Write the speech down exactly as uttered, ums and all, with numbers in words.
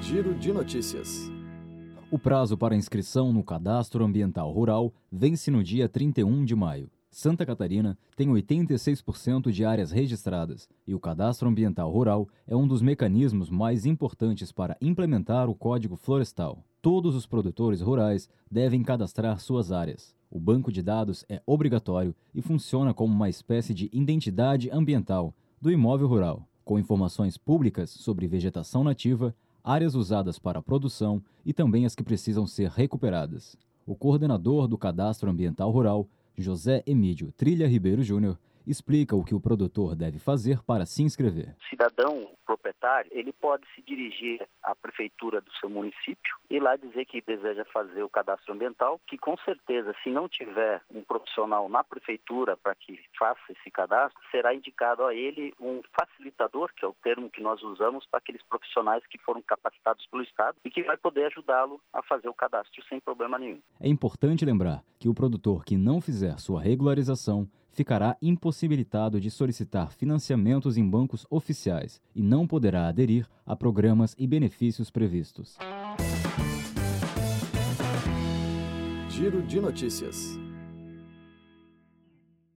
Giro de notícias. O prazo para inscrição no Cadastro Ambiental Rural vence no dia trinta e um de maio. Santa Catarina tem oitenta e seis por cento de áreas registradas e o Cadastro Ambiental Rural é um dos mecanismos mais importantes para implementar o Código Florestal. Todos os produtores rurais devem cadastrar suas áreas. O banco de dados é obrigatório e funciona como uma espécie de identidade ambiental do imóvel rural, com informações públicas sobre vegetação nativa, áreas usadas para a produção e também as que precisam ser recuperadas. O coordenador do Cadastro Ambiental Rural, José Emídio Trilha Ribeiro Júnior, explica o que o produtor deve fazer para se inscrever. O cidadão proprietário, ele pode se dirigir à prefeitura do seu município e lá dizer que deseja fazer o cadastro ambiental, que com certeza, se não tiver um profissional na prefeitura para que faça esse cadastro, será indicado a ele um facilitador, que é o termo que nós usamos para aqueles profissionais que foram capacitados pelo Estado e que vai poder ajudá-lo a fazer o cadastro sem problema nenhum. É importante lembrar que o produtor que não fizer sua regularização ficará impossibilitado de solicitar financiamentos em bancos oficiais e não poderá aderir a programas e benefícios previstos. Giro de notícias.